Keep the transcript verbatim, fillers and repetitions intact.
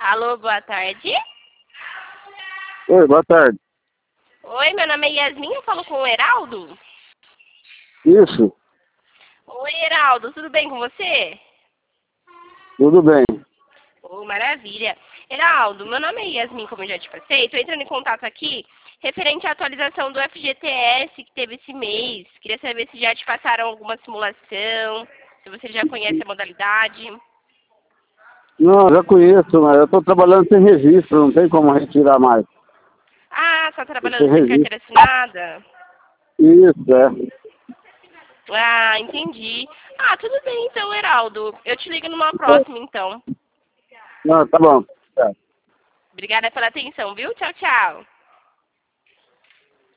Alô, boa tarde. Oi, boa tarde. Oi, meu nome é Yasmin, eu falo com o Heraldo. Isso, Oi, Heraldo, tudo bem com você? tudo bem. Oh, maravilha. Heraldo, meu nome é Yasmin, como eu já te passei. Estou entrando em contato aqui referente à atualização do F G T S que teve esse mês. Queria saber se já te passaram alguma simulação, se você já conhece a modalidade. Não, já conheço, mas eu estou trabalhando sem registro, não tem como retirar mais. Ah, está Sem trabalhando sem registro. carteira assinada? Isso, é. Ah, entendi. Ah, tudo bem então, Heraldo. Eu te ligo numa próxima, então. Não, tá bom. Tá. Obrigada pela atenção, viu? Tchau, tchau.